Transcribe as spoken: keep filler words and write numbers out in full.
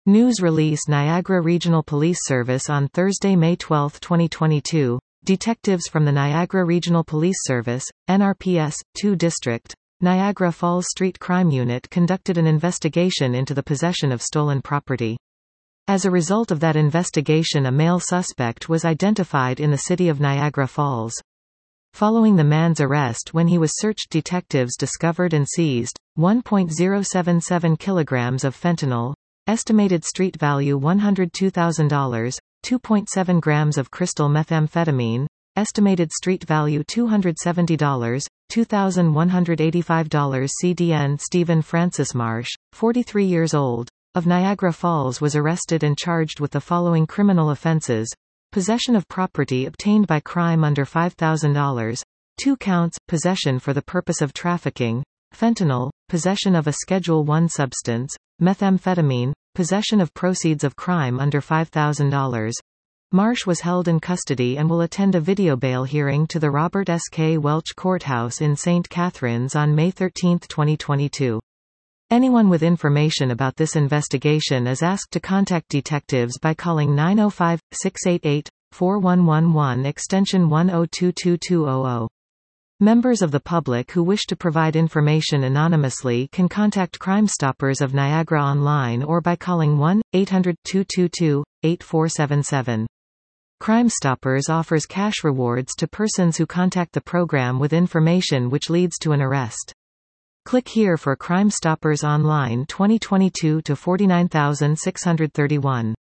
News release Niagara Regional Police Service on Thursday, May twelfth, twenty twenty-two. Detectives from the Niagara Regional Police Service, N R P S, two District, Niagara Falls Street Crime Unit conducted an investigation into the possession of stolen property. As a result of that investigation, a male suspect was identified in the city of Niagara Falls. Following the man's arrest when he was searched, detectives discovered and seized one point zero seven seven kilograms of fentanyl, estimated street value one hundred two thousand dollars, two point seven grams of crystal methamphetamine, estimated street value two hundred seventy dollars, two thousand one hundred eighty-five dollars. C D N Stephen Francis Marsh, forty-three years old, of Niagara Falls was arrested and charged with the following criminal offenses: possession of property obtained by crime under five thousand dollars, two counts, possession for the purpose of trafficking, fentanyl, possession of a Schedule one substance, methamphetamine, possession of proceeds of crime under five thousand dollars. Marsh was held in custody and will attend a video bail hearing to the Robert S. K. Welch Courthouse in Saint Catharines on May thirteenth, twenty twenty-two. Anyone with information about this investigation is asked to contact detectives by calling nine oh five, six eight eight, four one one one extension one oh two two two hundred. Members of the public who wish to provide information anonymously can contact Crime Stoppers of Niagara online or by calling one eight hundred, two two two, eight four seven seven. Crime Stoppers offers cash rewards to persons who contact the program with information which leads to an arrest. Click here for Crime Stoppers Online twenty twenty-two to forty-nine thousand six hundred thirty-one.